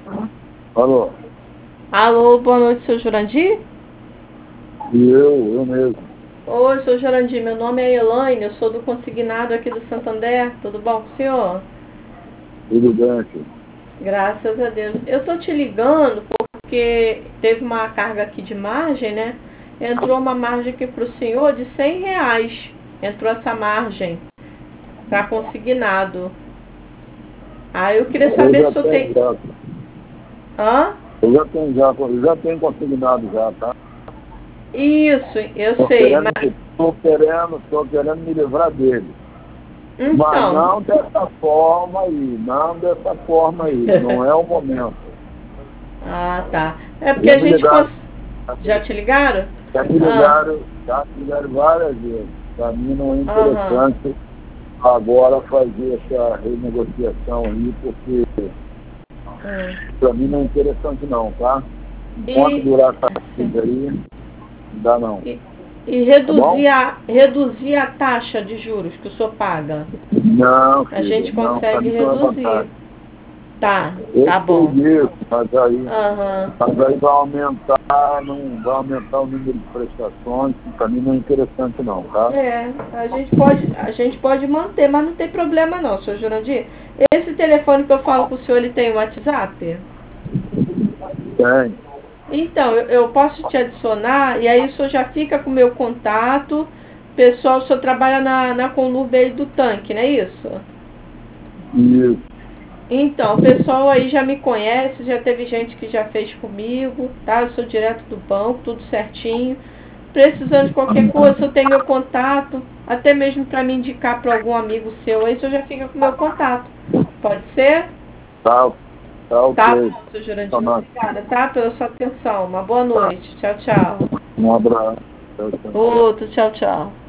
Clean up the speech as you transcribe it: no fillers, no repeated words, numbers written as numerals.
Alô? Alô, boa noite, seu Jurandir? Eu mesmo. Oi, seu Jurandir, meu nome é Elaine, eu sou do consignado aqui do Santander, tudo bom com o senhor? Tudo bem, filho? Graças a Deus. Eu tô te ligando porque teve uma carga aqui de margem, né? Entrou uma margem aqui pro senhor de R$ 100. Entrou essa margem para consignado. Aí eu queria Eu saber se já o senhor tenho tem... já. Hã? Eu já tenho consignado já, tá? Isso, eu Estou sei, querendo, mas... tô querendo me livrar dele. Mas Então... não dessa forma aí, não dessa forma aí. Não é o momento. Ah, tá. É porque Já a me gente... ligaram, Já te ligaram? já me Ah, ligaram, já me ligaram várias vezes. Para mim não é aham. interessante agora fazer essa renegociação aí, porque Hum. para mim não é interessante não, tá? Enquanto E, durar essa crise aí, não dá não. e, e Tá bom? reduzir a taxa de juros que o senhor paga. Não, A filha, gente não, para consegue mim não é reduzir. vantagem. Tá, Eu tá sei bom. disso, mas aí, Aham. não vai aumentar o número de prestações, que para mim não é interessante não, tá? É, a gente pode manter, mas não tem problema não, senhor Jurandir. Esse telefone que eu falo com o senhor, ele tem WhatsApp? Tem. Então, eu posso te adicionar e aí o senhor já fica com o meu contato. Pessoal, o senhor trabalha na Conlube aí do tanque, não é isso? Isso. Então, o pessoal aí já me conhece, já teve gente que já fez comigo, tá? Eu sou direto do banco, tudo certinho. Precisando de qualquer coisa, eu tenho meu contato, até mesmo para me indicar para algum amigo seu aí, o senhor já fica com meu contato. Pode ser? Tá, tá Tá ok. bom, seu Jurandir. Tá, Obrigada, tá? Pela sua atenção. Uma boa noite. Tchau, tchau. um abraço. Tchau, tchau. Outro, tchau, tchau.